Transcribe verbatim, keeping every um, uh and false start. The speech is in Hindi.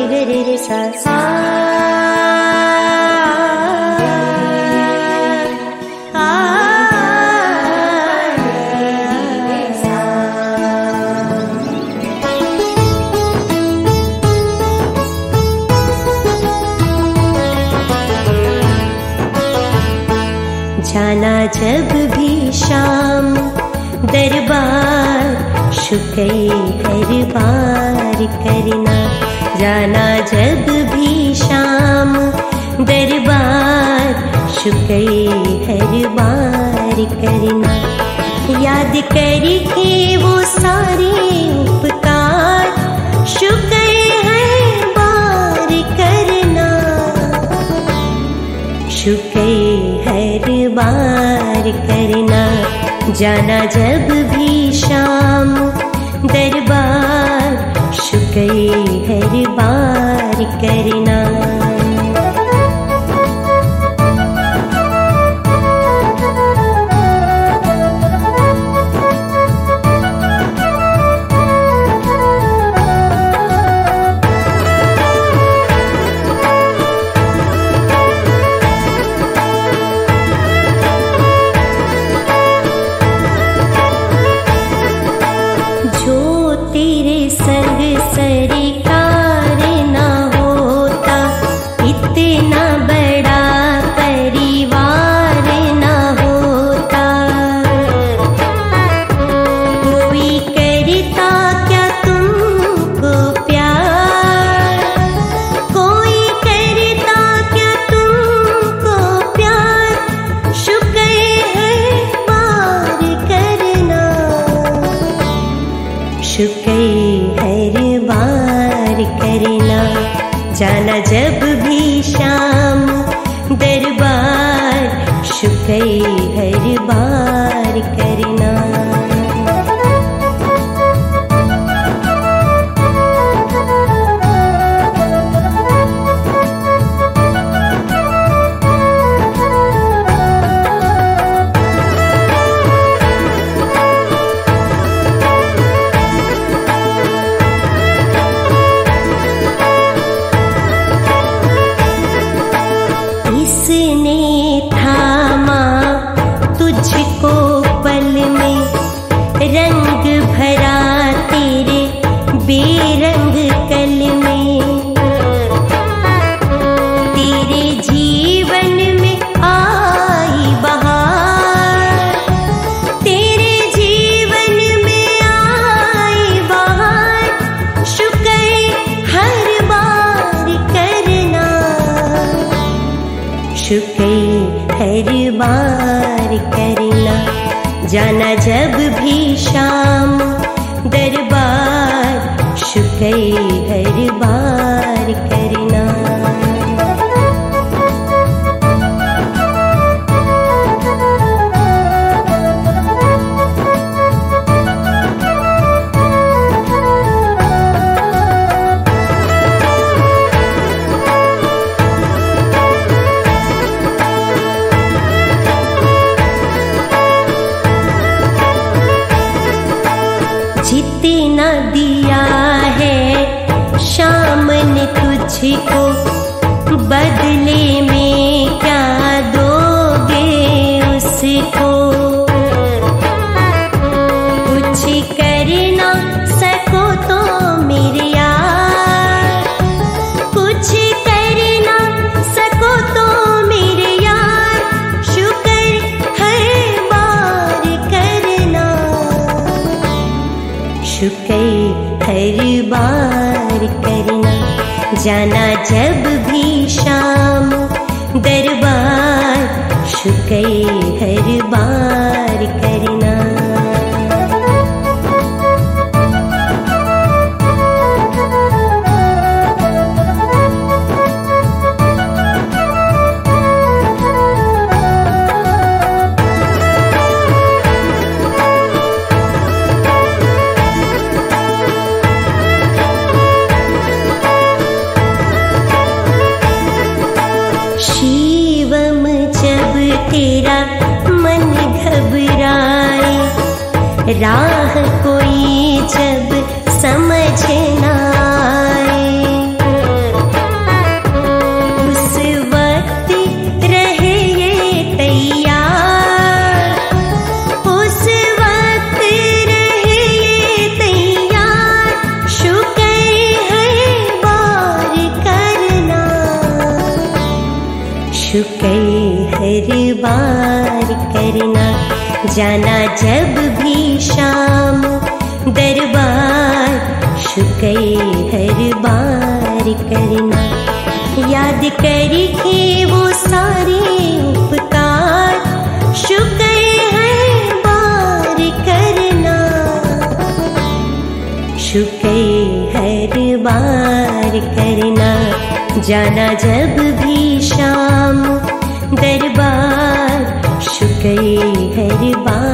ग रे रे सा सा जाना जब भी शाम दरबार शुक्र हर बार करना। जाना जब भी शाम दरबार शुक्र हर बार करना। याद करके वो सारे उपकार शुक्र हर बार करना। शुक्र हर बार करना। जाना जब भी शाम दरबार शुक्र हर बार करना। सरकार ना होता इतना बड़ा परिवार ना होता। कोई करता क्या तुमको प्यार, कोई करता क्या तुमको प्यार। शुक्र है बार करना। शुक्र हर बार करना। जाना जब भी शाम दरबार शुक्र हर बार करना। इसने थामा तुझको पल में, रंग भरा तेरे बेरंग कल में। तेरे जीवन में आई बहार, तेरे जीवन में आई बहार। शुक्र हर बार करना। शुक्र हर बार करना। जाना जब भी शाम दरबार शुक्र हर बार करना। जितना दिया है शाम ने तुझको, बदले में क्या दोगे उसको। कुछ कर ना सको तो मेरे यार, कुछ कर ना सको तो मेरे यार। शुक्र हर बार करना। शुक्र हर बार करना। जाना जब भी शाम दरबार शुक्र हर बार करना। शिवम जब तेरा मन घबराए, राह कोई जब समझ न आए। शुक्र हर बार करना, जाना जब भी शाम दरबार, शुक्र हर बार करना। याद करके वो सारे उपकार, शुक्र हर बार करना, शुक्र हर बार करना, जाना जब भी शाम दरबार, शुक्र हर बार